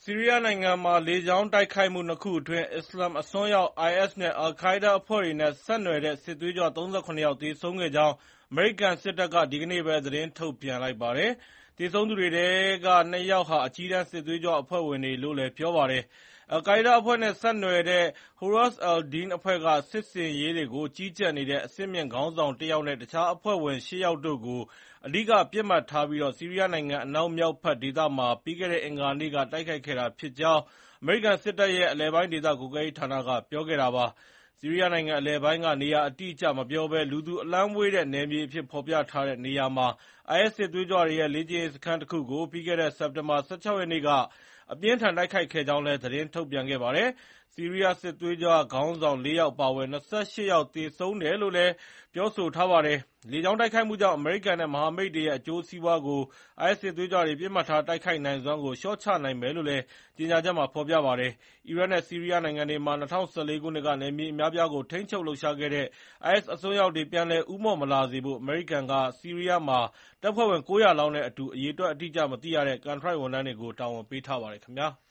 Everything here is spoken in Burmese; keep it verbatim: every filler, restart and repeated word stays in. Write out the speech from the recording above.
ဆီးရီးယားနိုင်ငံမှာ လေကြောင်းတိုက်ခိုက်မှု နှစ်ခုအတွင်း အစ္စလာမ်အစွန်းရောက် အိုင်အက်စ် နဲ့ အယ်လ်ခိုင်းဒါးအဖွဲ့တွေနဲ့ ဆက်နွယ်တဲ့ စစ်သွေးကြွ ၃၇ ယောက် သေဆုံးခဲ့ကြောင်း အမေရိကန်စစ်တပ်က ဒီကနေ့ပဲ သတင်းထုတ်ပြန်လိုက်ပါတယ်။ သေဆုံးသူတွေထဲက နှစ်ယောက်ဟာ အကြီးတန်း စစ်သွေးကြွအဖွဲ့ဝင်တွေလို့လည်း ပြောပါတယ်။ အယ်လ်ခိုင်းဒါးအဖွဲ့နဲ့ ဆက်နွယ်တဲ့ Horuz al-Din အဖွဲ့က စစ်ဆင်ရေးတွေကို ကြီးကြပ်နေတဲ့ အဆင့်မြင့်ခေါင်းဆောင်တယောက်နဲ့ တခြားအဖွဲ့ဝင် ရှစ် ယောက်တို့ကို အဓိကပစ်မှတ်ထားပြီး ဆီးရီးယားနိုင်ငံ အနောက်မြောက်ဘက်ဒေသမှာ ပြီးခဲ့တဲ့ အင်္ဂါနေ့က တိုက်ခိုက်ခဲ့တာဖြစ်ကြောင်း အမေရိကန်စစ်တပ်ရဲ့ အလယ်ပိုင်းဒေသ ကွပ်ကဲရေးဌာနက ပြောခဲ့တာပါ။ ဆီးရီးယားနိုင်ငံ အလယ်ပိုင်းက နေရာအတိအကျမပြောဘဲ လူသူအလှမ်းဝေးတဲ့ နယ်မြေအဖြစ် ဖော်ပြထားတဲ့နေရာမှာ အိုင်အက်စ် စစ်သွေးကြွတွေရဲ့ လေ့ကျင့်ရေးစခန်းတခုကို ပြီးခဲ့တဲ့ စက်တင်ဘာ ၁၆ ရက်နေ့က အပြင်းအထန် တိုက်ခိုက်ခဲ့ကြောင်းလည်း သတင်းထုတ်ပြန်ခဲ့ပါတယ်။ ဆီးရီးယားစစ်သွေးကြွခေါင်းဆောင် လေး ယောက် အပါအဝင် ၂၈ ယောက် သေဆုံးတယ်လို့လည်း ပြောပါတယ်။ လေကြောင်းတိုက်ခိုက်မှုကြောင့် အမေရိကန်နဲ့ မဟာမိတ်တွေရဲ့ အကျိုးစီးပွားကို အိုင်အက်စ် စစ်သွေးကြွတွေ ပစ်မှတ်ထား တိုက်ခိုက်နိုင်စွမ်းကို လျှော့ချနိုင်မယ်လို့လည်း ကြေညာချက်မှာ ဖော်ပြပါတယ်။ အီရတ်နဲ့ ဆီးရီးယားနိုင်ငံတွေမှာ ၂၀၁၄ ခုနှစ်က နယ်မြေအများအပြားကို ထိန်းချုပ်လှုပ်ရှားခဲ့တဲ့ အိုင်အက်စ်အစွန်းရောက်တွေ ပြန်လည်ဦးမော့မလာစေဖို့ အမေရိကန်က ဆီးရီးယားမှာ တပ်ဖွဲ့ဝင် ၉၀၀ လောက်နဲ့အတူ အရေအတွက်အတိအကျ မသိရတဲ့ ကန်ထရိုက်ဝန်ထမ်းတွေကို တာဝန်ပေးထားပါတယ်ခင်ဗျာ။